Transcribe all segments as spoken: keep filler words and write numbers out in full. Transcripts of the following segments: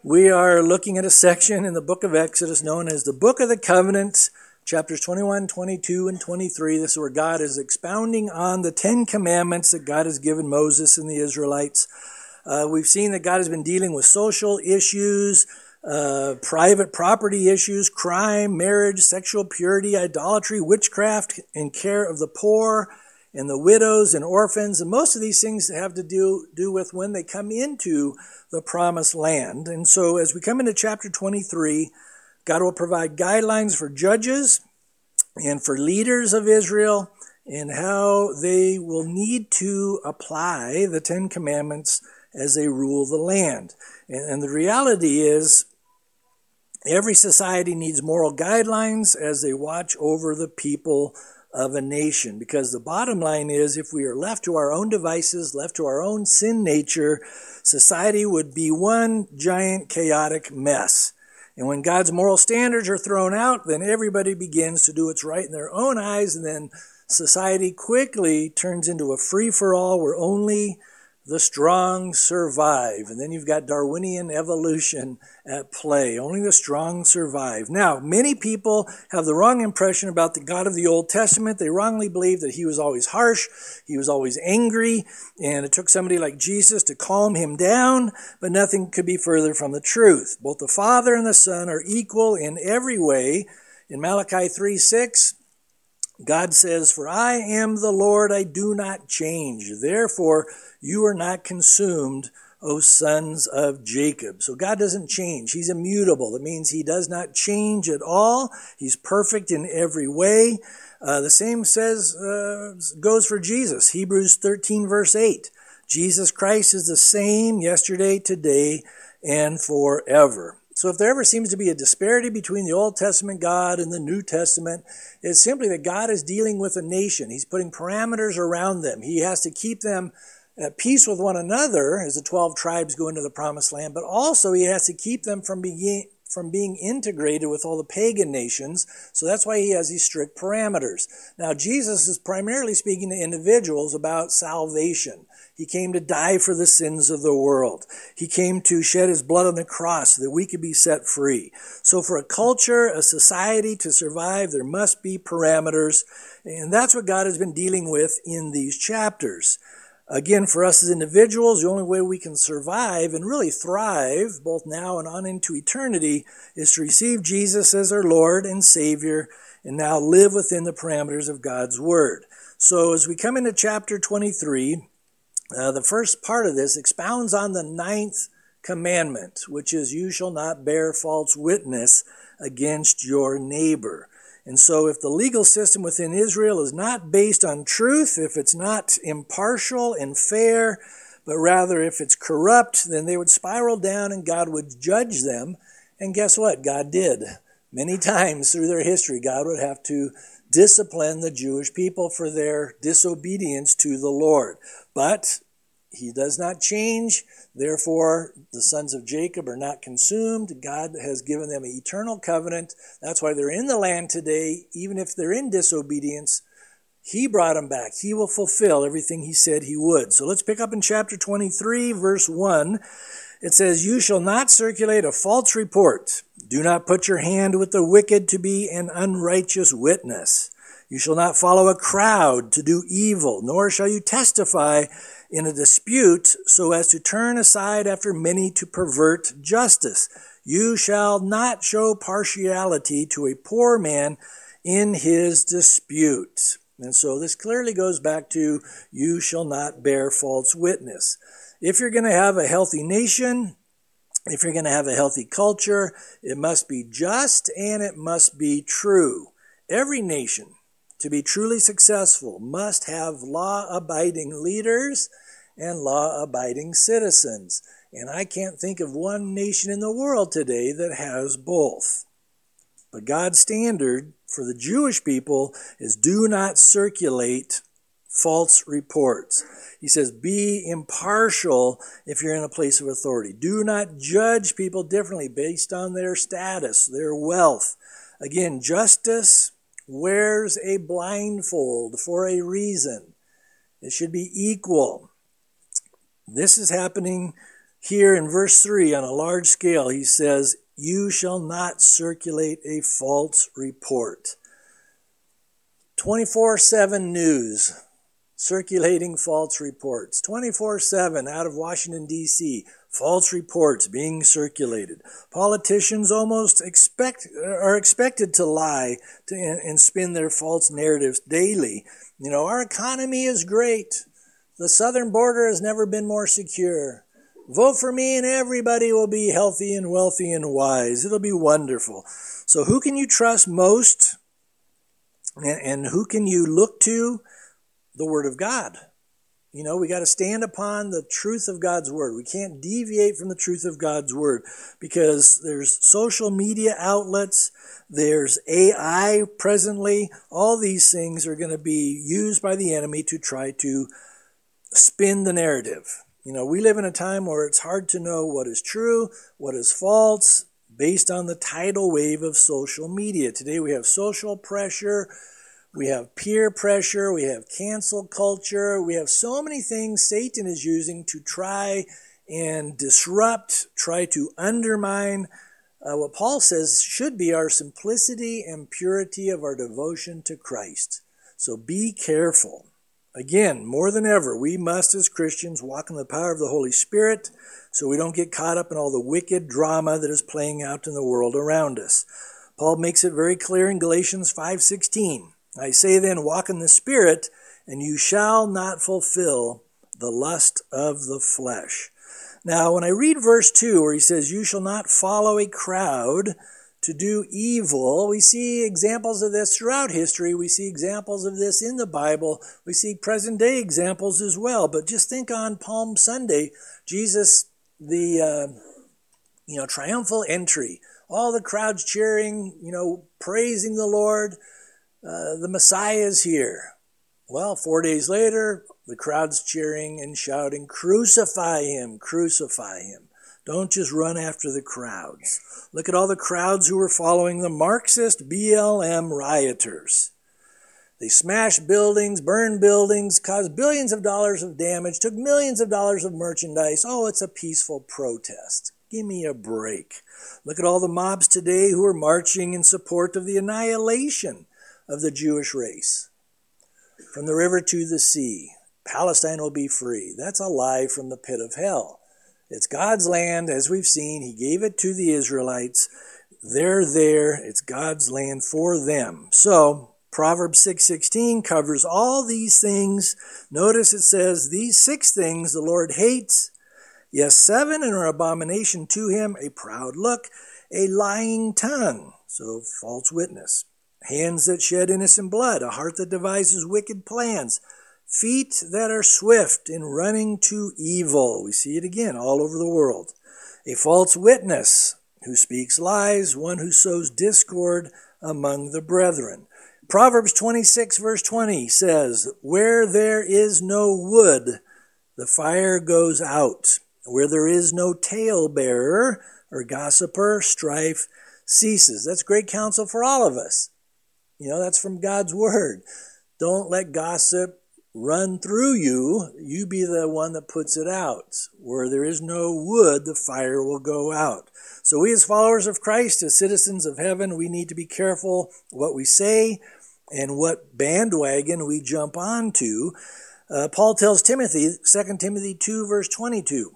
We are looking at a section in the book of Exodus known as the Book of the Covenant, chapters twenty-one, twenty-two, and twenty-three. This is where God is expounding on the Ten Commandments that God has given Moses and the Israelites. Uh, we've seen that God has been dealing with social issues, uh, private property issues, crime, marriage, sexual purity, idolatry, witchcraft, and care of the poor and the widows and orphans. And most of these things have to do, do with when they come into the promised land. And so as we come into chapter twenty-three, God will provide guidelines for judges and for leaders of Israel and how they will need to apply the Ten Commandments as they rule the land. And, and the reality is every society needs moral guidelines as they watch over the people of a nation, because the bottom line is if we are left to our own devices, left to our own sin nature, society would be one giant chaotic mess. And when God's moral standards are thrown out, then everybody begins to do what's right in their own eyes, and then society quickly turns into a free-for-all where only the strong survive. And then you've got Darwinian evolution at play. Only the strong survive. Now, many people have the wrong impression about the God of the Old Testament. They wrongly believe that he was always harsh, he was always angry, and it took somebody like Jesus to calm him down, but nothing could be further from the truth. Both the Father and the Son are equal in every way. In Malachi three six, God says, "For I am the Lord, I do not change. Therefore, you are not consumed, O sons of Jacob." So God doesn't change. He's immutable. That means he does not change at all. He's perfect in every way. Uh, the same says uh, goes for Jesus. Hebrews thirteen, verse eight. Jesus Christ is the same yesterday, today, and forever. So if there ever seems to be a disparity between the Old Testament God and the New Testament, it's simply that God is dealing with a nation. He's putting parameters around them. He has to keep them at peace with one another as the twelve tribes go into the promised land, but also he has to keep them from being, from being integrated with all the pagan nations. So that's why he has these strict parameters. Now, Jesus is primarily speaking to individuals about salvation. He came to die for the sins of the world. He came to shed his blood on the cross so that we could be set free. So for a culture, a society to survive, there must be parameters. And that's what God has been dealing with in these chapters. Again, for us as individuals, the only way we can survive and really thrive, both now and on into eternity, is to receive Jesus as our Lord and Savior and now live within the parameters of God's Word. So as we come into chapter twenty-three, Uh, the first part of this expounds on the ninth commandment, which is, "You shall not bear false witness against your neighbor." And so if the legal system within Israel is not based on truth, if it's not impartial and fair, but rather if it's corrupt, then they would spiral down and God would judge them. And guess what? God did. Many times through their history, God would have to discipline the Jewish people for their disobedience to the Lord. But he does not change. Therefore, the sons of Jacob are not consumed. God has given them an eternal covenant. That's why they're in the land today. Even if they're in disobedience, he brought them back. He will fulfill everything he said he would. So let's pick up in chapter twenty-three, verse one. It says, "You shall not circulate a false report. Do not put your hand with the wicked to be an unrighteous witness. You shall not follow a crowd to do evil, nor shall you testify in a dispute so as to turn aside after many to pervert justice. You shall not show partiality to a poor man in his dispute." And so this clearly goes back to, you shall not bear false witness. If you're going to have a healthy nation, if you're going to have a healthy culture, it must be just and it must be true. Every nation, to be truly successful, must have law-abiding leaders and law-abiding citizens. And I can't think of one nation in the world today that has both. But God's standard for the Jewish people is, do not circulate false reports. He says, be impartial if you're in a place of authority. Do not judge people differently based on their status, their wealth. Again, justice wears a blindfold for a reason. It should be equal. This is happening Here in verse three, on a large scale, he says, you shall not circulate a false report. twenty-four seven news, circulating false reports. twenty-four seven out of Washington, D C, false reports being circulated. Politicians almost expect are expected to lie to, and, and spin their false narratives daily. You know, our economy is great. The southern border has never been more secure. Vote for me and everybody will be healthy and wealthy and wise. It'll be wonderful. So who can you trust most? And, and who can you look to? The Word of God. You know, we got to stand upon the truth of God's Word. We can't deviate from the truth of God's Word because there's social media outlets, there's A I presently. All these things are going to be used by the enemy to try to spin the narrative. You know, we live in a time where it's hard to know what is true, what is false, based on the tidal wave of social media. Today we have social pressure, we have peer pressure, we have cancel culture, we have so many things Satan is using to try and disrupt, try to undermine uh, what Paul says should be our simplicity and purity of our devotion to Christ. So be careful. Again, more than ever, we must as Christians walk in the power of the Holy Spirit so we don't get caught up in all the wicked drama that is playing out in the world around us. Paul makes it very clear in Galatians five sixteen. I say then, walk in the Spirit, and you shall not fulfill the lust of the flesh. Now, when I read verse two, where he says, you shall not follow a crowd to do evil, we see examples of this throughout history. We see examples of this in the Bible. We see present-day examples as well. But just think on Palm Sunday, Jesus, the uh, you know triumphal entry, all the crowds cheering, you know, praising the Lord. Uh, the Messiah is here. Well, four days later, the crowd's cheering and shouting, crucify him, crucify him. Don't just run after the crowds. Look at all the crowds who were following the Marxist B L M rioters. They smashed buildings, burned buildings, caused billions of dollars of damage, took millions of dollars of merchandise. Oh, it's a peaceful protest. Give me a break. Look at all the mobs today who are marching in support of the annihilation of the Jewish race. From the river to the sea, Palestine will be free. That's a lie from the pit of hell. It's God's land, as we've seen. He gave it to the Israelites. They're there. It's God's land for them. So, Proverbs six sixteen covers all these things. Notice it says, these six things the Lord hates. Yes, seven are an abomination to him, a proud look, a lying tongue, so false witness, hands that shed innocent blood, a heart that devises wicked plans, feet that are swift in running to evil. We see it again all over the world. A false witness who speaks lies, one who sows discord among the brethren. Proverbs twenty-six verse twenty says, where there is no wood, the fire goes out. Where there is no talebearer or gossiper, strife ceases. That's great counsel for all of us. You know, that's from God's word. Don't let gossip run through you. You be the one that puts it out. Where there is no wood, the fire will go out. So we as followers of Christ, as citizens of heaven, we need to be careful what we say and what bandwagon we jump onto. Uh, Paul tells Timothy, Second Timothy two verse twenty-two,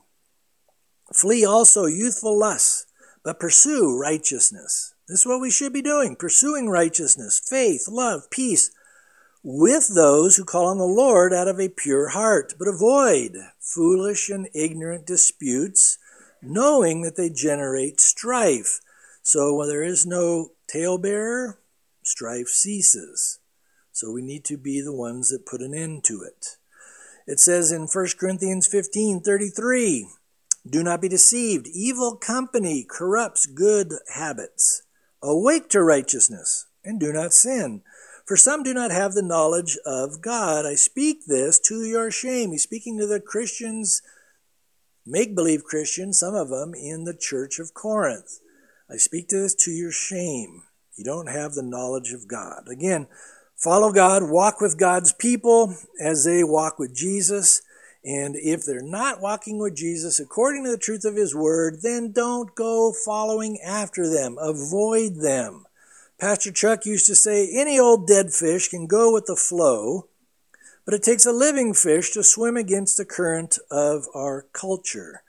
flee also youthful lusts, but pursue righteousness. This is what we should be doing, pursuing righteousness, faith, love, peace, with those who call on the Lord out of a pure heart. But avoid foolish and ignorant disputes, knowing that they generate strife. So when there is no talebearer, strife ceases. So we need to be the ones that put an end to it. It says in First Corinthians fifteen thirty-three, do not be deceived. Evil company corrupts good habits. Awake to righteousness, and do not sin. For some do not have the knowledge of God. I speak this to your shame. He's speaking to the Christians, make-believe Christians, some of them, in the church of Corinth. I speak to this to your shame. You don't have the knowledge of God. Again, follow God, walk with God's people as they walk with Jesus. And if they're not walking with Jesus according to the truth of his word, then don't go following after them. Avoid them. Pastor Chuck used to say, any old dead fish can go with the flow, but it takes a living fish to swim against the current of our culture.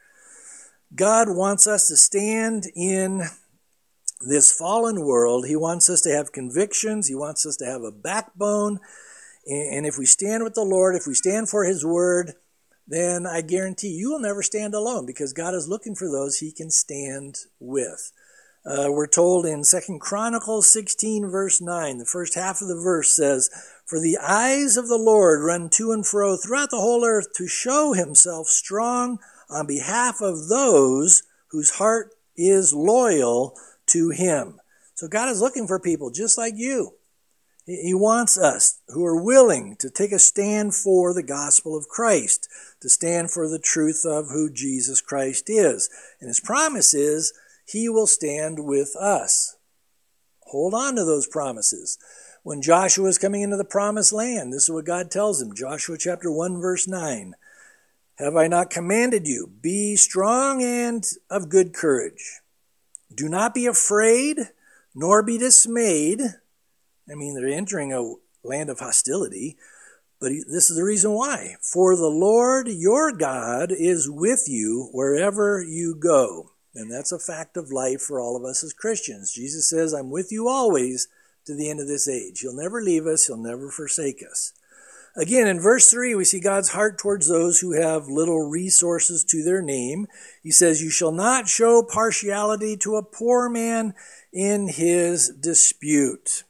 God wants us to stand in this fallen world. He wants us to have convictions. He wants us to have a backbone. And if we stand with the Lord, if we stand for his word, then I guarantee you will never stand alone, because God is looking for those he can stand with. Uh, we're told in Second Chronicles sixteen, verse nine, the first half of the verse says, "For the eyes of the Lord run to and fro throughout the whole earth to show himself strong on behalf of those whose heart is loyal to him." So God is looking for people just like you. He wants us who are willing to take a stand for the gospel of Christ, to stand for the truth of who Jesus Christ is. And his promise is he will stand with us. Hold on to those promises. When Joshua is coming into the promised land, this is what God tells him. Joshua chapter one, verse nine. "Have I not commanded you? Be strong and of good courage. Do not be afraid, nor be dismayed." I mean, they're entering a land of hostility, but this is the reason why. "For the Lord your God is with you wherever you go." And that's a fact of life for all of us as Christians. Jesus says, "I'm with you always to the end of this age." He'll never leave us. He'll never forsake us. Again, in verse three, we see God's heart towards those who have little resources to their name. He says, "You shall not show partiality to a poor man in his dispute."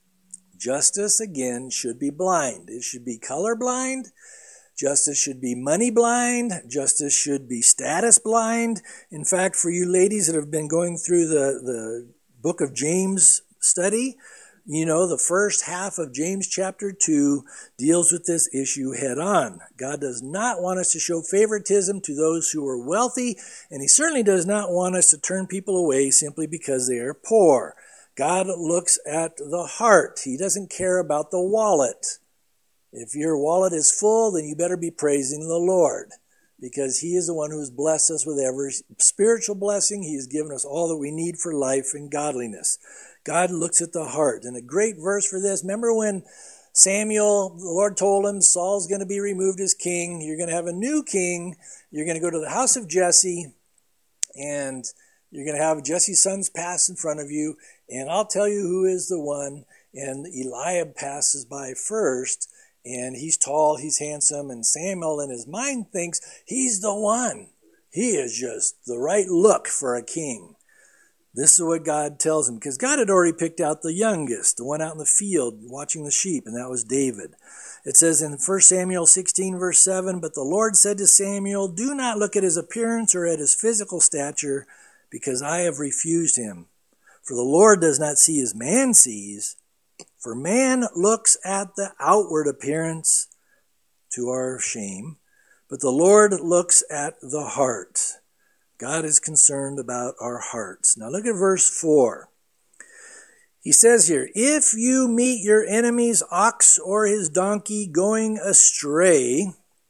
Justice, again, should be blind. It should be colorblind. Justice should be money blind. Justice should be status blind. In fact, for you ladies that have been going through the, the book of James study, you know, the first half of James chapter two deals with this issue head on. God does not want us to show favoritism to those who are wealthy, and he certainly does not want us to turn people away simply because they are poor. God looks at the heart. He doesn't care about the wallet. If your wallet is full, then you better be praising the Lord, because he is the one who has blessed us with every spiritual blessing. He has given us all that we need for life and godliness. God looks at the heart. And a great verse for this, remember when Samuel, the Lord told him, Saul's going to be removed as king. You're going to have a new king. You're going to go to the house of Jesse, and you're going to have Jesse's sons pass in front of you, and I'll tell you who is the one. And Eliab passes by first, and he's tall, he's handsome, and Samuel in his mind thinks he's the one. He is just the right look for a king. This is what God tells him, because God had already picked out the youngest, the one out in the field watching the sheep, and that was David. It says in First Samuel sixteen, verse seven, "But the Lord said to Samuel, do not look at his appearance or at his physical stature, because I have refused him. For the Lord does not see as man sees, for man looks at the outward appearance, to our shame, but the Lord looks at the heart." God is concerned about our hearts. Now look at verse four. He says here, "If you meet your enemy's ox or his donkey going astray,"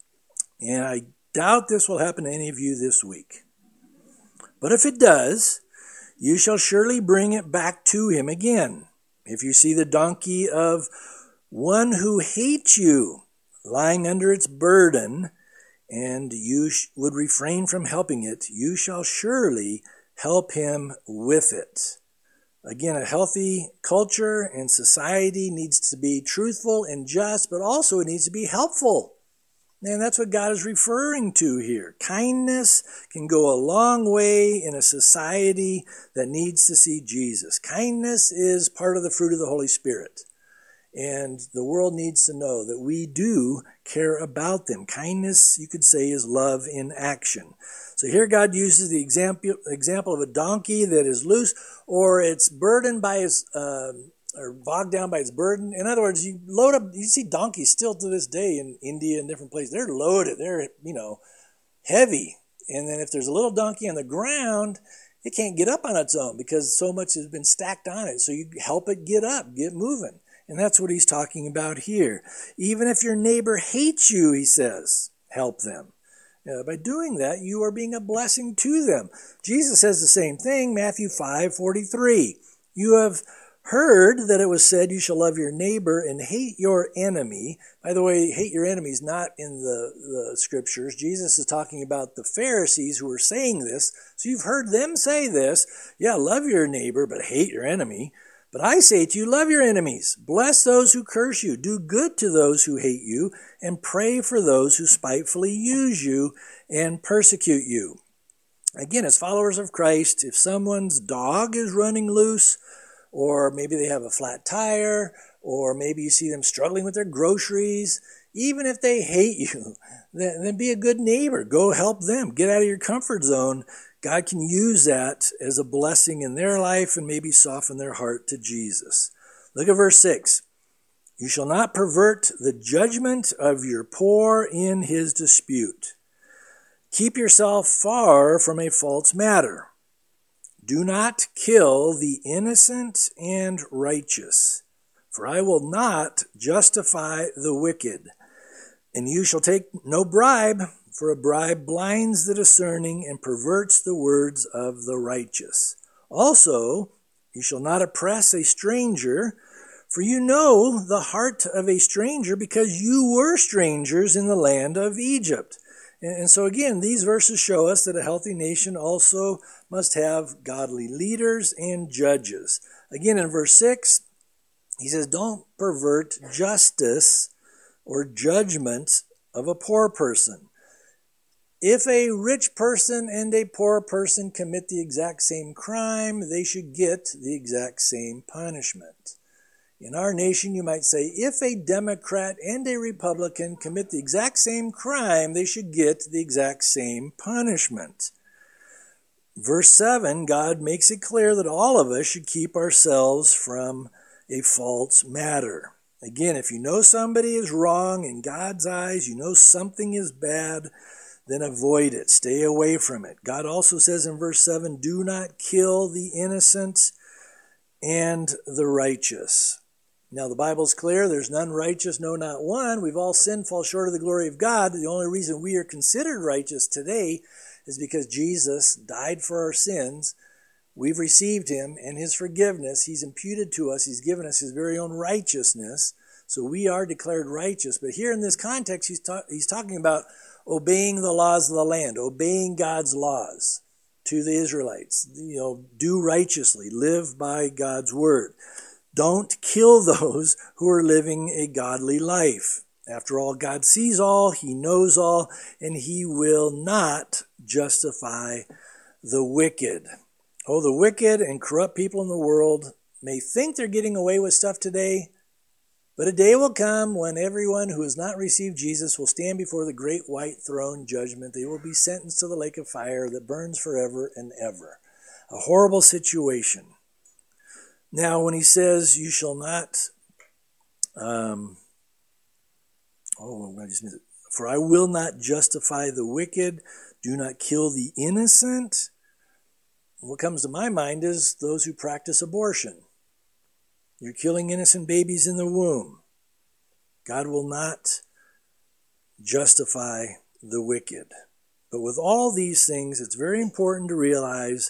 and I doubt this will happen to any of you this week, "but if it does, you shall surely bring it back to him again. If you see the donkey of one who hates you lying under its burden, and you sh- would refrain from helping it, you shall surely help him with it." Again, a healthy culture and society needs to be truthful and just, but also it needs to be helpful. And that's what God is referring to here. Kindness can go a long way in a society that needs to see Jesus. Kindness is part of the fruit of the Holy Spirit. And the world needs to know that we do care about them. Kindness, you could say, is love in action. So here God uses the example example of a donkey that is loose, or it's burdened by its, uh, or bogged down by its burden. In other words, you load up, you see donkeys still to this day in India and different places. They're loaded. They're, you know, heavy. And then if there's a little donkey on the ground, it can't get up on its own because so much has been stacked on it. So you help it get up, get moving. And that's what he's talking about here. Even if your neighbor hates you, he says, help them. Uh, by doing that, you are being a blessing to them. Jesus says the same thing, Matthew five forty-three. You have heard that it was said, you shall love your neighbor and hate your enemy. By the way, hate your enemy is not in the, the scriptures. Jesus is talking about the Pharisees who were saying this. So you've heard them say this. Yeah, love your neighbor, but hate your enemy. But I say to you, love your enemies. Bless those who curse you. Do good to those who hate you. And pray for those who spitefully use you and persecute you. Again, as followers of Christ, if someone's dog is running loose, or maybe they have a flat tire, or maybe you see them struggling with their groceries, even if they hate you, then, then be a good neighbor. Go help them. Get out of your comfort zone. God can use that as a blessing in their life and maybe soften their heart to Jesus. Look at verse six. You shall not pervert the judgment of your poor in his dispute. Keep yourself far from a false matter. Do not kill the innocent and righteous, for I will not justify the wicked. And you shall take no bribe, for a bribe blinds the discerning and perverts the words of the righteous. Also, you shall not oppress a stranger, for you know the heart of a stranger, because you were strangers in the land of Egypt. And so again, these verses show us that a healthy nation also must have godly leaders and judges. Again, in verse six, he says, don't pervert justice or judgment of a poor person. If a rich person and a poor person commit the exact same crime, they should get the exact same punishment. In our nation, you might say, if a Democrat and a Republican commit the exact same crime, they should get the exact same punishment. Verse seven, God makes it clear that all of us should keep ourselves from a false matter. Again, if you know somebody is wrong in God's eyes, you know something is bad, then avoid it. Stay away from it. God also says in verse seven, do not kill the innocent and the righteous. Now, the Bible's clear. There's none righteous, no, not one. We've all sinned, fall short of the glory of God. The only reason we are considered righteous today is because Jesus died for our sins. We've received him and his forgiveness. He's imputed to us. He's given us his very own righteousness. So we are declared righteous. But here in this context, he's, ta- he's talking about obeying the laws of the land, obeying God's laws to the Israelites. You know, do righteously, live by God's word. Don't kill those who are living a godly life. After all, God sees all, he knows all, and he will not justify the wicked. Oh, the wicked and corrupt people in the world may think they're getting away with stuff today, but a day will come when everyone who has not received Jesus will stand before the great white throne judgment. They will be sentenced to the lake of fire that burns forever and ever. A horrible situation. Now, when he says, you shall not, um, oh, I just missed it. For I will not justify the wicked, do not kill the innocent. What comes to my mind is those who practice abortion. You're killing innocent babies in the womb. God will not justify the wicked. But with all these things, it's very important to realize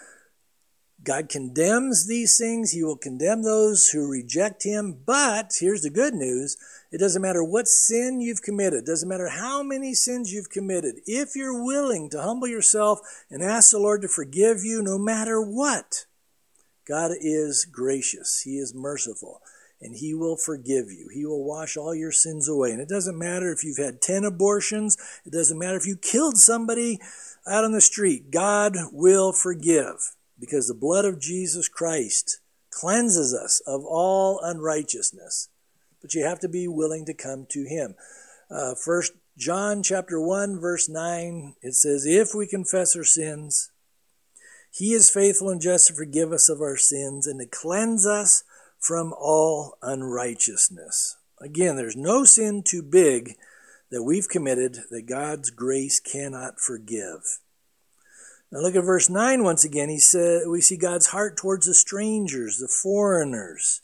God condemns these things. He will condemn those who reject him. But here's the good news. It doesn't matter what sin you've committed. It doesn't matter how many sins you've committed. If you're willing to humble yourself and ask the Lord to forgive you no matter what, God is gracious. He is merciful. And he will forgive you. He will wash all your sins away. And it doesn't matter if you've had ten abortions. It doesn't matter if you killed somebody out on the street. God will forgive. Because the blood of Jesus Christ cleanses us of all unrighteousness. But you have to be willing to come to him. Uh, First John chapter one, verse nine, it says, if we confess our sins, he is faithful and just to forgive us of our sins and to cleanse us from all unrighteousness. Again, there's no sin too big that we've committed that God's grace cannot forgive. Now look at verse nine once again. He said, we see God's heart towards the strangers, the foreigners,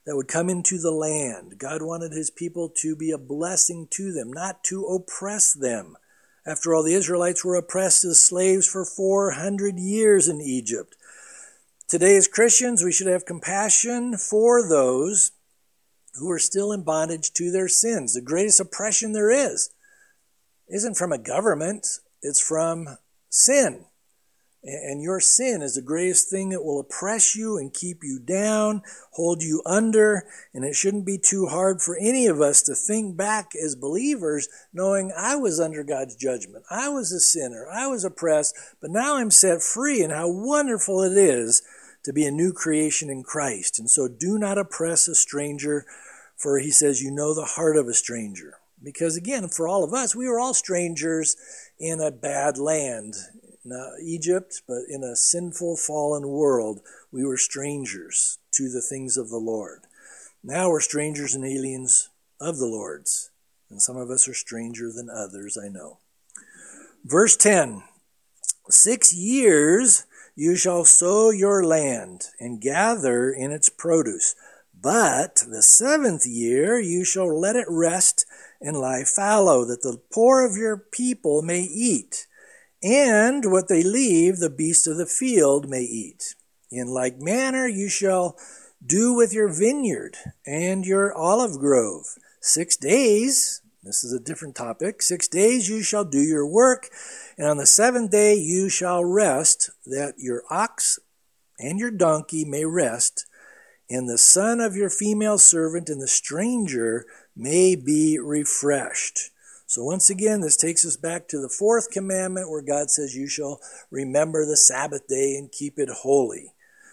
that would come into the land. God wanted his people to be a blessing to them, not to oppress them. After all, the Israelites were oppressed as slaves for four hundred years in Egypt. Today, as Christians, we should have compassion for those who are still in bondage to their sins. The greatest oppression there is isn't from a government, it's from sin. And your sin is the greatest thing that will oppress you and keep you down, hold you under. And it shouldn't be too hard for any of us to think back as believers, knowing I was under God's judgment. I was a sinner. I was oppressed, but now I'm set free. And how wonderful it is to be a new creation in Christ. And so do not oppress a stranger, for he says, you know the heart of a stranger. Because again, for all of us, we were all strangers in a bad land. Not Egypt, but in a sinful, fallen world, we were strangers to the things of the Lord. Now we're strangers and aliens of the Lord's. And some of us are stranger than others, I know. Verse ten, six years you shall sow your land and gather in its produce. But the seventh year you shall let it rest and lie fallow, that the poor of your people may eat. And what they leave, the beasts of the field may eat. In like manner you shall do with your vineyard and your olive grove. Six days, this is a different topic, six days you shall do your work, and on the seventh day you shall rest, that your ox and your donkey may rest, and the son of your female servant and the stranger may be refreshed. So once again, this takes us back to the fourth commandment where God says, you shall remember the Sabbath day and keep it holy.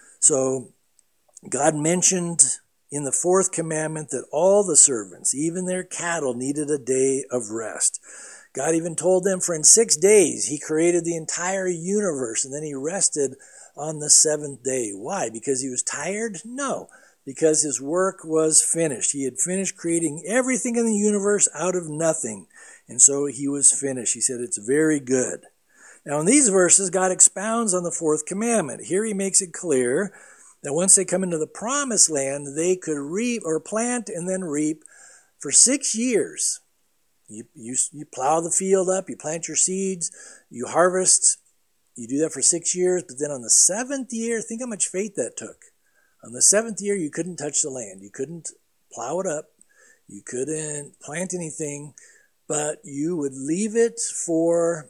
So God mentioned in the fourth commandment that all the servants, even their cattle, needed a day of rest. God even told them, for in six days he created the entire universe, and then he rested on the seventh day. Why? Because he was tired? No. Because his work was finished. He had finished creating everything in the universe out of nothing. And so he was finished. He said, it's very good. Now in these verses, God expounds on the fourth commandment. Here he makes it clear that once they come into the promised land, they could reap or plant and then reap for six years. You, you, you plow the field up, you plant your seeds, you harvest. You do that for six years. But then on the seventh year, think how much faith that took. On the seventh year, you couldn't touch the land. You couldn't plow it up. You couldn't plant anything. But you would leave it for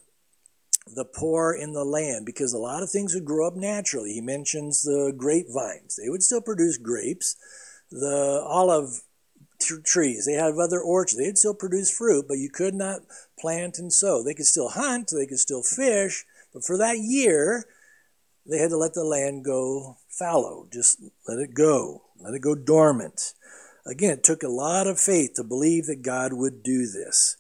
the poor in the land, because a lot of things would grow up naturally. He mentions the grapevines. They would still produce grapes. The olive t- trees, they have other orchards. They would still produce fruit, but you could not plant and sow. They could still hunt. They could still fish. But for that year, they had to let the land go fallow. Just let it go. Let it go dormant. Again, it took a lot of faith to believe that God would do this.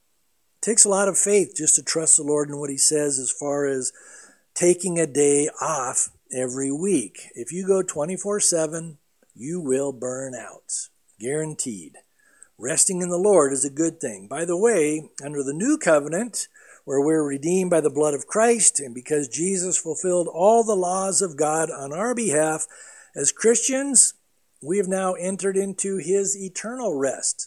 It takes a lot of faith just to trust the Lord in what he says as far as taking a day off every week. If you go twenty-four seven, you will burn out. Guaranteed. Resting in the Lord is a good thing. By the way, under the new covenant, where we're redeemed by the blood of Christ, and because Jesus fulfilled all the laws of God on our behalf, as Christians, we have now entered into his eternal rest.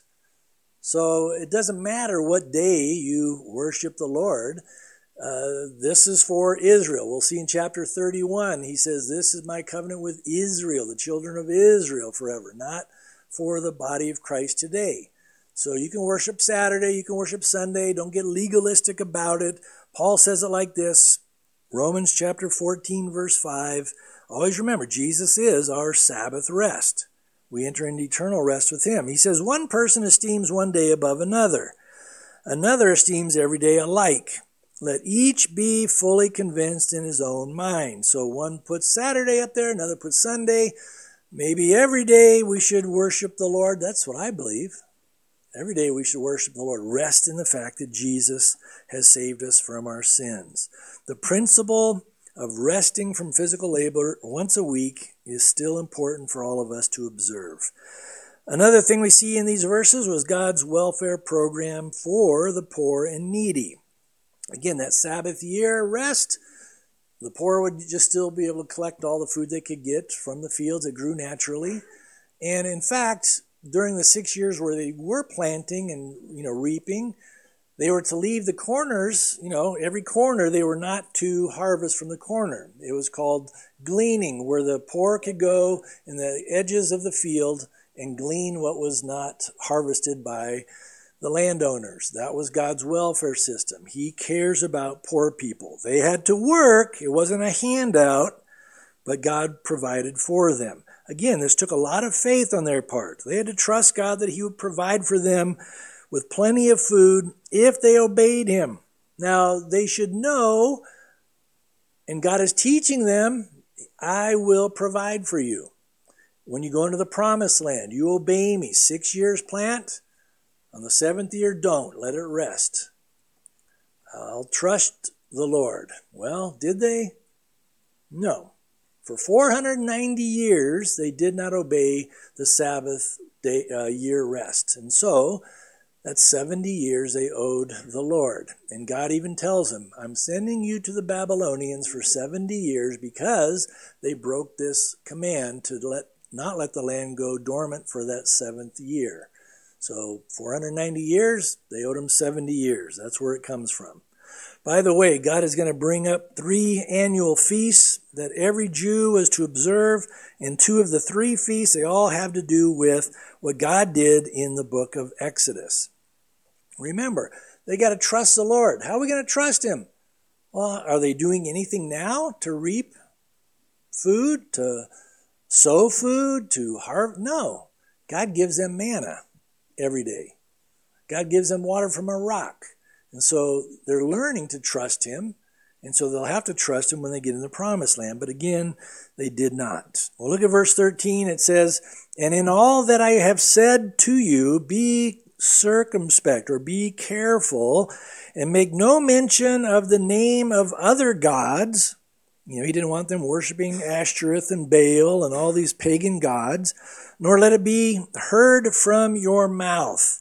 So it doesn't matter what day you worship the Lord. Uh, this is for Israel. We'll see in chapter thirty-one, he says, this is my covenant with Israel, the children of Israel forever, not for the body of Christ today. So you can worship Saturday, you can worship Sunday, don't get legalistic about it. Paul says it like this, Romans chapter fourteen, verse five. Always remember, Jesus is our Sabbath rest. We enter into eternal rest with him. He says, one person esteems one day above another. Another esteems every day alike. Let each be fully convinced in his own mind. So one puts Saturday up there, another puts Sunday. Maybe every day we should worship the Lord. That's what I believe. Every day we should worship the Lord. Rest in the fact that Jesus has saved us from our sins. The principle of resting from physical labor once a week is still important for all of us to observe. Another thing we see in these verses was God's welfare program for the poor and needy. Again, that Sabbath year rest, the poor would just still be able to collect all the food they could get from the fields that grew naturally. And in fact, during the six years where they were planting and, you know, reaping, they were to leave the corners, you know, every corner, they were not to harvest from the corner. It was called gleaning, where the poor could go in the edges of the field and glean what was not harvested by the landowners. That was God's welfare system. He cares about poor people. They had to work. It wasn't a handout, but God provided for them. Again, this took a lot of faith on their part. They had to trust God that He would provide for them with plenty of food if they obeyed Him. Now, they should know, and God is teaching them, I will provide for you. When you go into the promised land, you obey me. Six years plant, on the seventh year don't. Let it rest. I'll trust the Lord. Well, did they? No. For four hundred ninety years, they did not obey the Sabbath day, uh, year rest. And so, that's seventy years they owed the Lord. And God even tells them, I'm sending you to the Babylonians for seventy years because they broke this command to let not let the land go dormant for that seventh year. So four hundred ninety years, they owed him seventy years. That's where it comes from. By the way, God is going to bring up three annual feasts that every Jew was to observe, and two of the three feasts, they all have to do with what God did in the book of Exodus. Remember, they got to trust the Lord. How are we going to trust Him? Well, are they doing anything now to reap food, to sow food, to harvest? No. God gives them manna every day. God gives them water from a rock. And so they're learning to trust Him, and so they'll have to trust Him when they get in the promised land. But again, they did not. Well, look at verse thirteen. It says, and in all that I have said to you, be circumspect, or be careful, and make no mention of the name of other gods. You know, He didn't want them worshiping Ashtoreth and Baal and all these pagan gods, nor let it be heard from your mouth.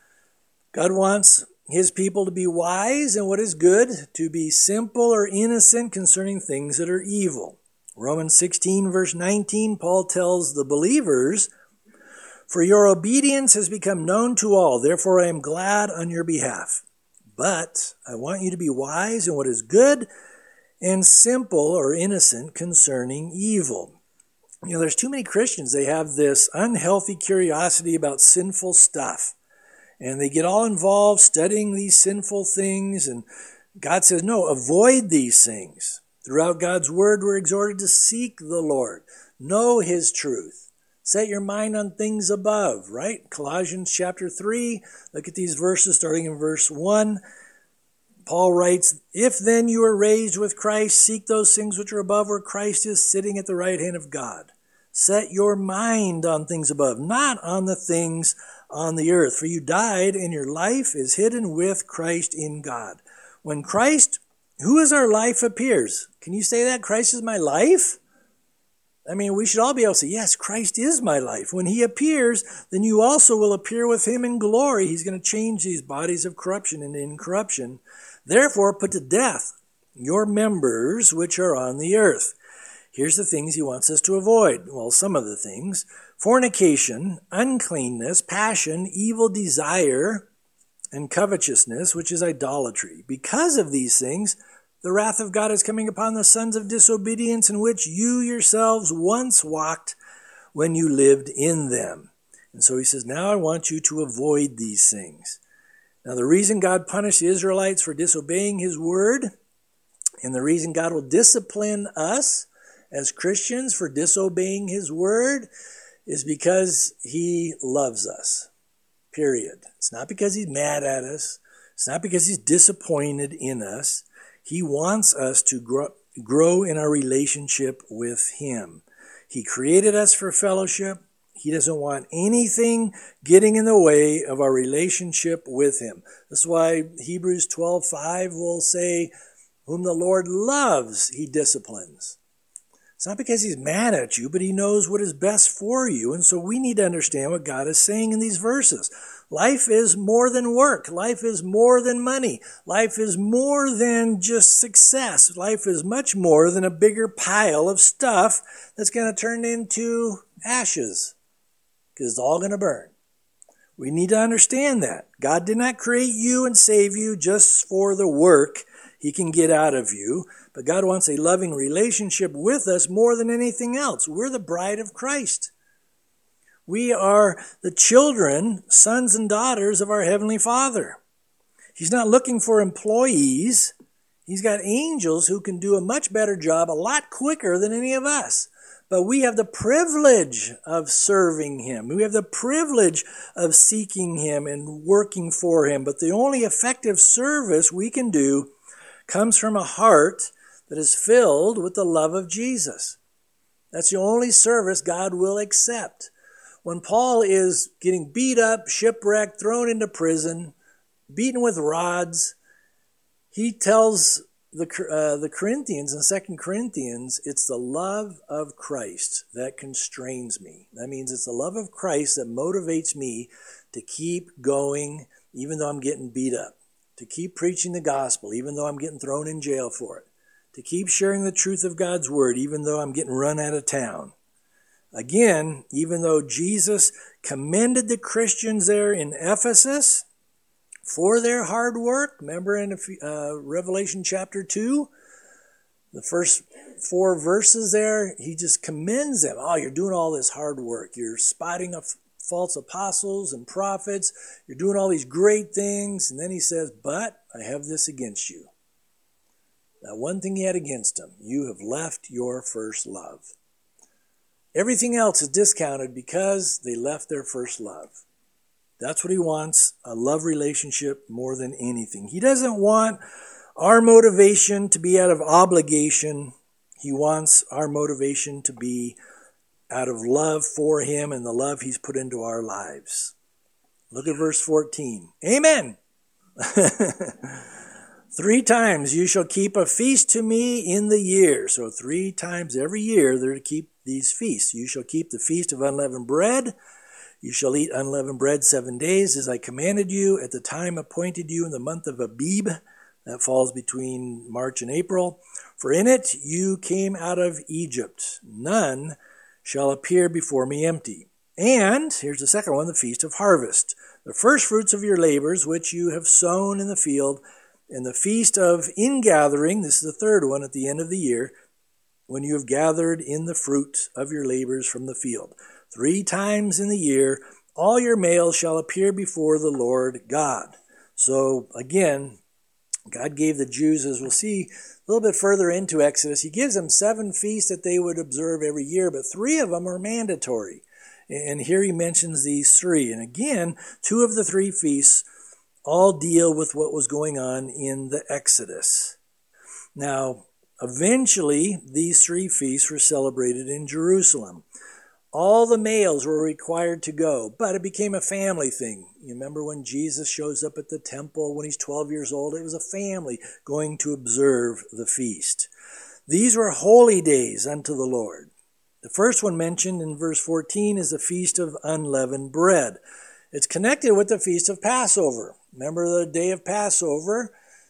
God wants His people to be wise in what is good, to be simple or innocent concerning things that are evil. Romans sixteen, verse nineteen, Paul tells the believers, for your obedience has become known to all, therefore I am glad on your behalf. But I want you to be wise in what is good and simple or innocent concerning evil. You know, there's too many Christians, they have this unhealthy curiosity about sinful stuff. And they get all involved studying these sinful things. And God says, no, avoid these things. Throughout God's word, we're exhorted to seek the Lord. Know His truth. Set your mind on things above, right? Colossians chapter three, look at these verses starting in verse one. Paul writes, if then you are raised with Christ, seek those things which are above where Christ is sitting at the right hand of God. Set your mind on things above, not on the things on the earth. For you died, and your life is hidden with Christ in God. When Christ, who is our life, appears. Can you say that? Christ is my life? I mean, we should all be able to say, yes, Christ is my life. When He appears, then you also will appear with Him in glory. He's going to change these bodies of corruption into incorruption. Therefore, put to death your members which are on the earth. Here's the things He wants us to avoid. Well, some of the things. Fornication, uncleanness, passion, evil desire, and covetousness, which is idolatry. Because of these things, the wrath of God is coming upon the sons of disobedience, in which you yourselves once walked when you lived in them. And so He says, now I want you to avoid these things. Now, the reason God punished the Israelites for disobeying His word, and the reason God will discipline us as Christians for disobeying His word, is because He loves us. Period. It's not because He's mad at us. It's not because He's disappointed in us. He wants us to grow, grow in our relationship with Him. He created us for fellowship. He doesn't want anything getting in the way of our relationship with Him. That's why Hebrews twelve five will say, whom the Lord loves, He disciplines. It's not because He's mad at you, but He knows what is best for you. And so we need to understand what God is saying in these verses. Life is more than work. Life is more than money. Life is more than just success. Life is much more than a bigger pile of stuff that's going to turn into ashes. because it's all going to burn. We need to understand that. God did not create you and save you just for the work he can get out of you, but God wants a loving relationship with us more than anything else. We're the bride of Christ. We are the children, sons and daughters of our Heavenly Father. He's not looking for employees. He's got angels who can do a much better job a lot quicker than any of us. But we have the privilege of serving him. We have the privilege of seeking him and working for him. But the only effective service we can do comes from a heart that is filled with the love of Jesus. That's the only service God will accept. When Paul is getting beat up, shipwrecked, thrown into prison, beaten with rods, he tells the uh, the Corinthians in Second Corinthians, it's the love of Christ that constrains me. That means it's the love of Christ that motivates me to keep going even though I'm getting beat up, to keep preaching the gospel even though I'm getting thrown in jail for it, to keep sharing the truth of God's word even though I'm getting run out of town. Again, even though Jesus commended the Christians there in Ephesus for their hard work, remember in uh, Revelation chapter two, the first four verses there, he just commends them. Oh, you're doing all this hard work. You're spotting up false apostles and prophets. You're doing all these great things. And then he says, but I have this against you. Now, one thing he had against him, you have left your first love. Everything else is discounted because they left their first love. That's what he wants, a love relationship more than anything. He doesn't want our motivation to be out of obligation. He wants our motivation to be out of love for him and the love he's put into our lives. Look at verse fourteen. Amen. Three times you shall keep a feast to me in the year. So three times every year they're to keep these feasts. You shall keep the feast of unleavened bread. You shall eat unleavened bread seven days, as I commanded you, at the time appointed you in the month of Abib. That falls between March and April. For in it you came out of Egypt. None shall appear before me empty. And, here's the second one, the feast of harvest. The first fruits of your labors, which you have sown in the field, and the feast of ingathering, this is the third one at the end of the year, when you have gathered in the fruit of your labors from the field. Three times in the year, all your males shall appear before the Lord God. So, again, God gave the Jews, as we'll see a little bit further into Exodus, he gives them seven feasts that they would observe every year, but three of them are mandatory. And here he mentions these three. And again, two of the three feasts all deal with what was going on in the Exodus. Now, eventually, these three feasts were celebrated in Jerusalem. All the males were required to go, but it became a family thing. You remember when Jesus shows up at the temple when he's twelve years old? It was a family going to observe the feast. These were holy days unto the Lord. The first one mentioned in verse fourteen is the Feast of Unleavened Bread. It's connected with the Feast of Passover. Remember the day of Passover?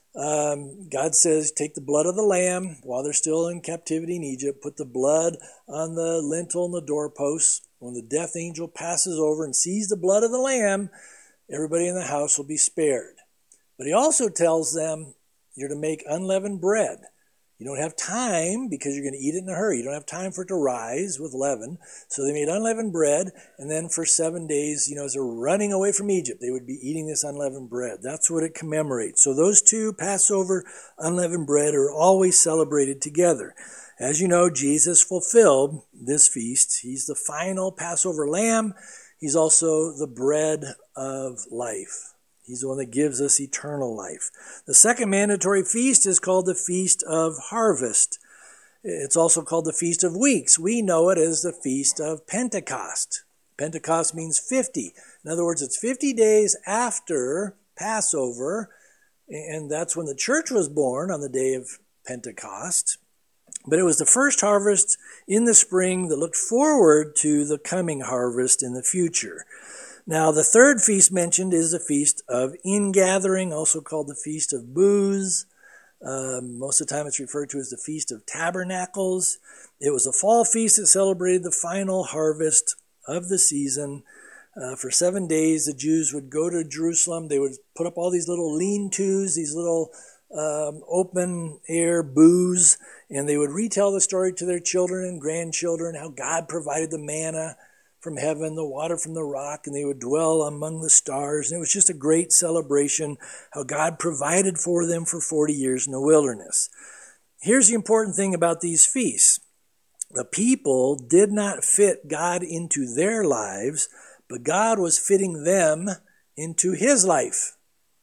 Um, God says, take the blood of the lamb while they're still in captivity in Egypt, put the blood on the lintel and the doorposts. When the death angel passes over and sees the blood of the lamb, everybody in the house will be spared. But he also tells them, you're to make unleavened bread. You don't have time because you're going to eat it in a hurry. You don't have time for it to rise with leaven. So they made unleavened bread, and then for seven days, you know, as they're running away from Egypt, they would be eating this unleavened bread. That's what it commemorates. So those two, Passover, unleavened bread, are always celebrated together. As you know, Jesus fulfilled this feast. He's the final Passover lamb. He's also the bread of life. He's the one that gives us eternal life. The second mandatory feast is called the Feast of Harvest. It's also called the Feast of Weeks. We know it as the Feast of Pentecost. Pentecost means fifty. In other words, it's fifty days after Passover, and that's when the church was born, on the day of Pentecost. But it was the first harvest in the spring that looked forward to the coming harvest in the future. Now, the third feast mentioned is the Feast of Ingathering, also called the Feast of Booths. Um, most of the time it's referred to as the Feast of Tabernacles. It was a fall feast that celebrated the final harvest of the season. Uh, for seven days, the Jews would go to Jerusalem. They would put up all these little lean-tos, these little um, open-air booths, and they would retell the story to their children and grandchildren, how God provided the manna from heaven, the water from the rock, and they would dwell among the stars. And it was just a great celebration, how God provided for them for forty years in the wilderness. Here's the important thing about these feasts. The people did not fit God into their lives, but God was fitting them into his life.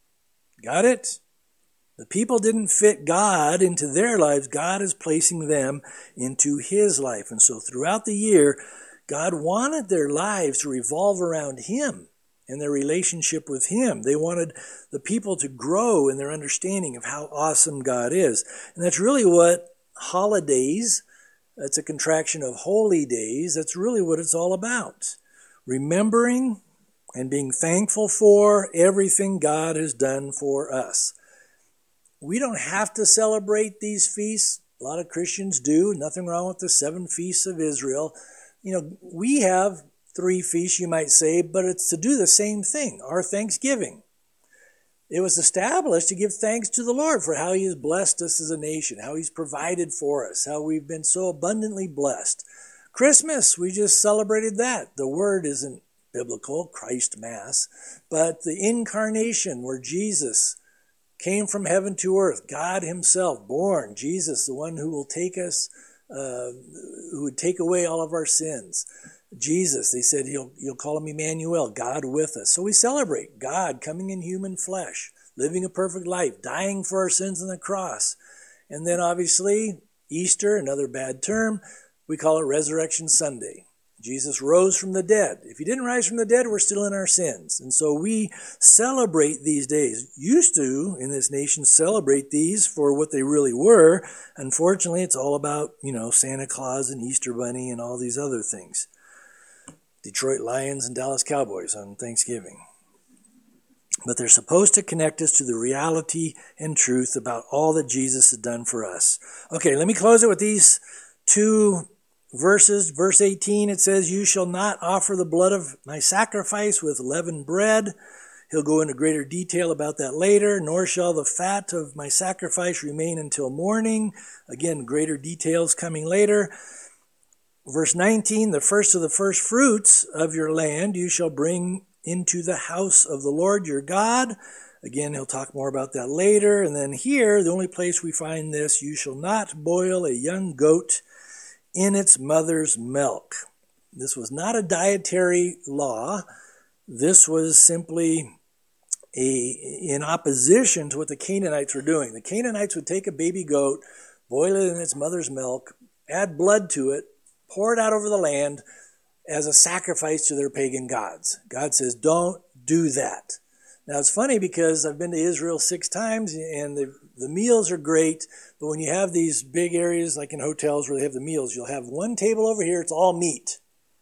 Got it? The people didn't fit God into their lives. God is placing them into his life. And so throughout the year, God wanted their lives to revolve around him and their relationship with him. They wanted the people to grow in their understanding of how awesome God is. And that's really what holidays, that's a contraction of holy days, that's really what it's all about. Remembering and being thankful for everything God has done for us. We don't have to celebrate these feasts. A lot of Christians do. Nothing wrong with the seven feasts of Israel. You know, we have three feasts, you might say, but it's to do the same thing, our Thanksgiving. It was established to give thanks to the Lord for how he has blessed us as a nation, how he's provided for us, how we've been so abundantly blessed. Christmas, we just celebrated that. The word isn't biblical, Christ Mass, but the incarnation where Jesus came from heaven to earth, God himself born, Jesus, the one who will take us, uh, who would take away all of our sins. Jesus, they said, you'll, you'll call him Emmanuel, God with us. So we celebrate God coming in human flesh, living a perfect life, dying for our sins on the cross. And then obviously, Easter, another bad term, we call it Resurrection Sunday. Jesus rose from the dead. If he didn't rise from the dead, we're still in our sins. And so we celebrate these days. Used to, in this nation, celebrate these for what they really were. Unfortunately, it's all about, you know, Santa Claus and Easter Bunny and all these other things. Detroit Lions and Dallas Cowboys on Thanksgiving. But they're supposed to connect us to the reality and truth about all that Jesus has done for us. Okay, let me close it with these two verses. Verse eighteen, it says, you shall not offer the blood of my sacrifice with leavened bread. He'll go into greater detail about that later. Nor shall the fat of my sacrifice remain until morning. Again, greater details coming later. Verse nineteen, the first of the first fruits of your land you shall bring into the house of the Lord your God. Again, he'll talk more about that later. And then here, the only place we find this, you shall not boil a young goat in its mother's milk. This was not a dietary law. This was simply a in opposition to what the Canaanites were doing. The Canaanites would take a baby goat, boil it in its mother's milk, add blood to it, pour it out over the land as a sacrifice to their pagan gods. God says, don't do that. Now, it's funny because I've been to Israel six times, and the, the meals are great, but when you have these big areas, like in hotels where they have the meals, you'll have one table over here, it's all meat.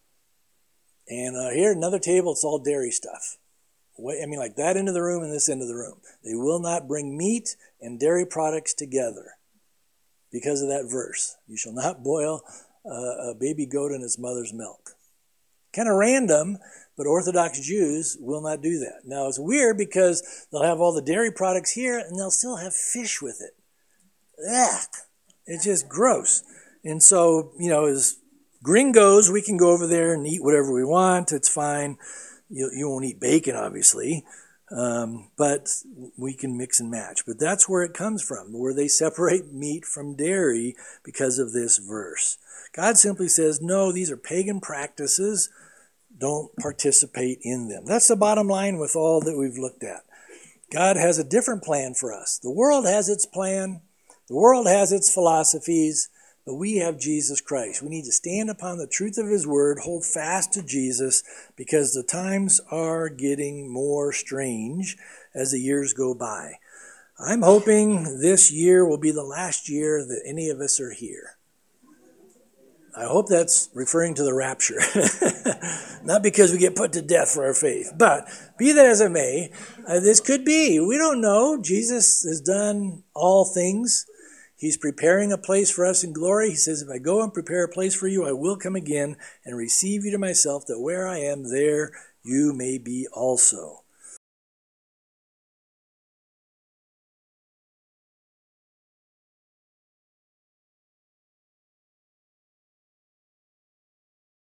And uh, here, another table, it's all dairy stuff. I mean, like that end of the room and this end of the room. They will not bring meat and dairy products together because of that verse. You shall not boil uh, a baby goat in its mother's milk. Kind of random, but Orthodox Jews will not do that. Now, it's weird because they'll have all the dairy products here, and they'll still have fish with it. Ugh, it's just gross. And so, you know, as gringos, we can go over there and eat whatever we want. It's fine. You, you won't eat bacon, obviously, um, but we can mix and match. But that's where it comes from, where they separate meat from dairy because of this verse. God simply says, no, these are pagan practices. Don't participate in them. That's the bottom line with all that we've looked at. God has a different plan for us. The world has its plan. The world has its philosophies. But we have Jesus Christ. We need to stand upon the truth of his word, hold fast to Jesus, because the times are getting more strange as the years go by. I'm hoping this year will be the last year that any of us are here. I hope that's referring to the rapture. Not because we get put to death for our faith. But be that as it may, uh, this could be. We don't know. Jesus has done all things. He's preparing a place for us in glory. He says, if I go and prepare a place for you, I will come again and receive you to myself, that where I am, there you may be also.